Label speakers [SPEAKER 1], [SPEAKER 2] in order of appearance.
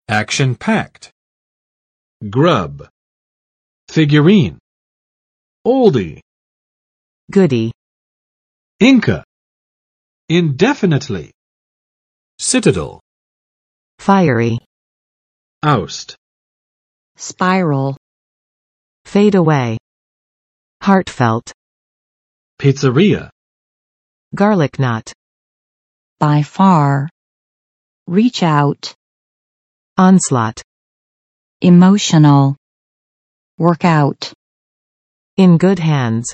[SPEAKER 1] Action-packed. Grub. Figurine. Oldie.
[SPEAKER 2] Goody.
[SPEAKER 1] Inca. Indefinitely. Citadel.
[SPEAKER 2] Fiery.
[SPEAKER 1] Oust.
[SPEAKER 3] Spiral.
[SPEAKER 2] Fade away. Heartfelt.
[SPEAKER 1] Pizzeria.
[SPEAKER 2] Garlic knot.
[SPEAKER 3] By far. Reach out.
[SPEAKER 2] Onslaught.
[SPEAKER 3] Emotional. Work out.
[SPEAKER 2] In good hands.